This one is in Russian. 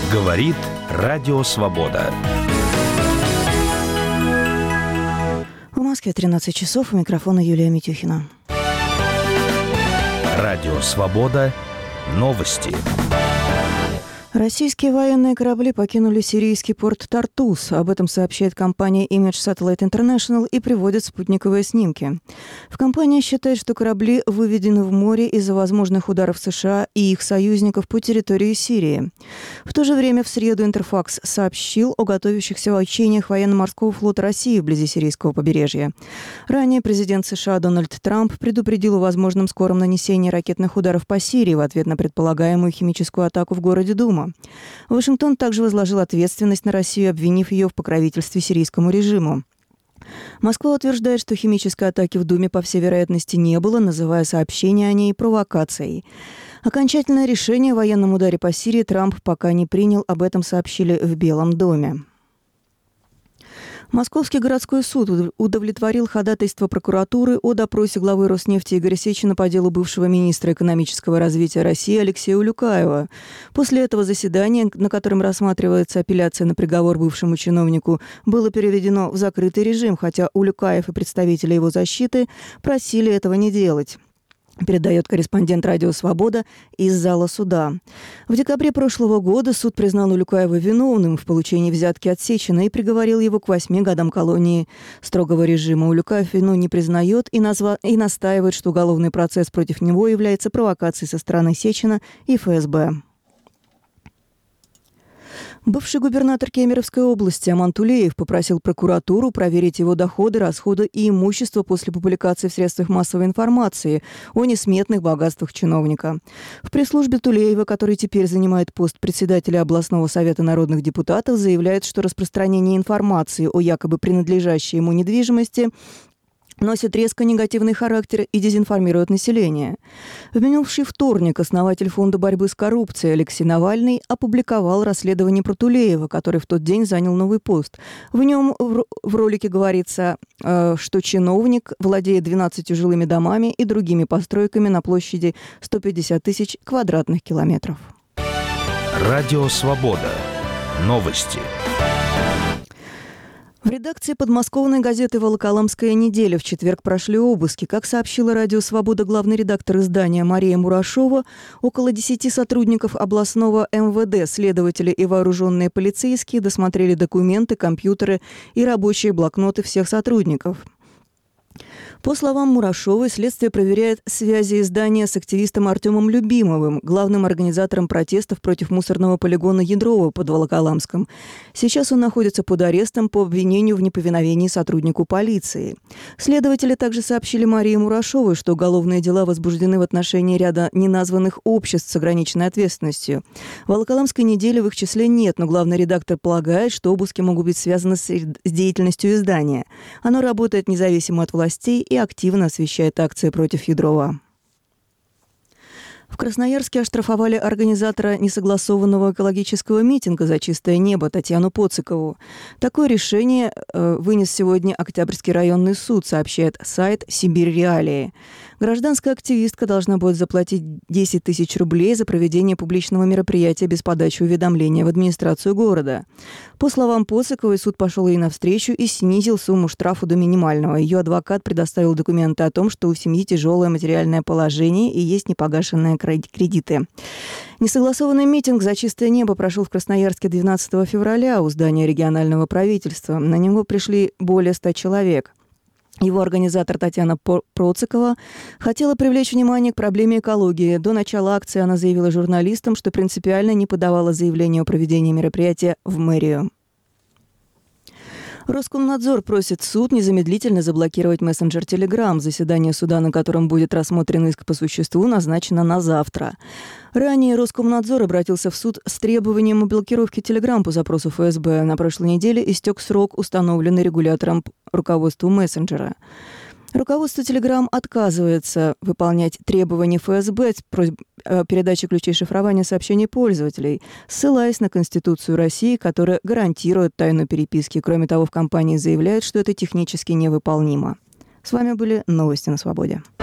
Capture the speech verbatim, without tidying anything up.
Говорит Радио Свобода. В Москве тринадцать часов. У микрофона Юлия Митюхина. Радио Свобода. Новости. Российские военные корабли покинули сирийский порт Тартус. Об этом сообщает компания Image Satellite International и приводит спутниковые снимки. В компании считают, что корабли выведены в море из-за возможных ударов США и их союзников по территории Сирии. В то же время в среду Интерфакс сообщил о готовящихся учениях военно-морского флота России вблизи сирийского побережья. Ранее президент США Дональд Трамп предупредил о возможном скором нанесении ракетных ударов по Сирии в ответ на предполагаемую химическую атаку в городе Дума. Вашингтон также возложил ответственность на Россию, обвинив ее в покровительстве сирийскому режиму. Москва утверждает, что химической атаки в Думе, по всей вероятности, не было, называя сообщение о ней провокацией. Окончательное решение о военном ударе по Сирии Трамп пока не принял, об этом сообщили в Белом доме. Московский городской суд удовлетворил ходатайство прокуратуры о допросе главы Роснефти Игоря Сечина по делу бывшего министра экономического развития России Алексея Улюкаева. После этого заседание, на котором рассматривается апелляция на приговор бывшему чиновнику, было переведено в закрытый режим, хотя Улюкаев и представители его защиты просили этого не делать. Передает корреспондент «Радио Свобода» из зала суда. В декабре прошлого года суд признал Улюкаева виновным в получении взятки от Сечина и приговорил его к восьми годам колонии строгого режима. Улюкаев вину не признает и, назва... и настаивает, что уголовный процесс против него является провокацией со стороны Сечина и эф эс бэ. Бывший губернатор Кемеровской области Аман Тулеев попросил прокуратуру проверить его доходы, расходы и имущество после публикации в средствах массовой информации о несметных богатствах чиновника. В пресс-службе Тулеева, который теперь занимает пост председателя областного совета народных депутатов, заявляет, что распространение информации о якобы принадлежащей ему недвижимости носит резко негативный характер и дезинформирует население. В минувший вторник основатель Фонда борьбы с коррупцией Алексей Навальный опубликовал расследование про Тулеева, который в тот день занял новый пост. В нем в ролике говорится, что чиновник владеет двенадцатью жилыми домами и другими постройками на площади сто пятьдесят тысяч квадратных километров. Радио Свобода. Новости. В редакции подмосковной газеты «Волоколамская неделя» в четверг прошли обыски. Как сообщила «Радио Свобода» главный редактор издания Мария Мурашова, около десяти сотрудников областного эм вэ дэ, следователи и вооруженные полицейские досмотрели документы, компьютеры и рабочие блокноты всех сотрудников. По словам Мурашовой, следствие проверяет связи издания с активистом Артемом Любимовым, главным организатором протестов против мусорного полигона Ядрова под Волоколамском. Сейчас он находится под арестом по обвинению в неповиновении сотруднику полиции. Следователи также сообщили Марии Мурашовой, что уголовные дела возбуждены в отношении ряда неназванных обществ с ограниченной ответственностью. Волоколамской недели в их числе нет, но главный редактор полагает, что обыски могут быть связаны с деятельностью издания. Оно работает независимо от властей и активно освещает акции против Ядрова. В Красноярске оштрафовали организатора несогласованного экологического митинга «За чистое небо» Татьяну Поцикову. Такое решение э, вынес сегодня Октябрьский районный суд, сообщает сайт «Сибирь Реалии». Гражданская активистка должна будет заплатить десять тысяч рублей за проведение публичного мероприятия без подачи уведомления в администрацию города. По словам Поциковой, суд пошел ей навстречу и снизил сумму штрафа до минимального. Ее адвокат предоставил документы о том, что у семьи тяжелое материальное положение и есть непогашенные кредиты. Несогласованный митинг «За чистое небо» прошел в Красноярске двенадцатого февраля у здания регионального правительства. На него пришли более ста человек. Его организатор Татьяна Процикова хотела привлечь внимание к проблеме экологии. До начала акции она заявила журналистам, что принципиально не подавала заявление о проведении мероприятия в мэрию. Роскомнадзор просит суд незамедлительно заблокировать мессенджер Telegram. Заседание суда, на котором будет рассмотрен иск по существу, назначено на завтра. Ранее Роскомнадзор обратился в суд с требованием о блокировке Telegram по запросу эф эс бэ. На прошлой неделе истек срок, установленный регулятором руководству мессенджера. Руководство Telegram отказывается выполнять требования эф эс бэ о передаче ключей шифрования сообщений пользователей, ссылаясь на Конституцию России, которая гарантирует тайну переписки. Кроме того, в компании заявляют, что это технически невыполнимо. С вами были новости на Свободе.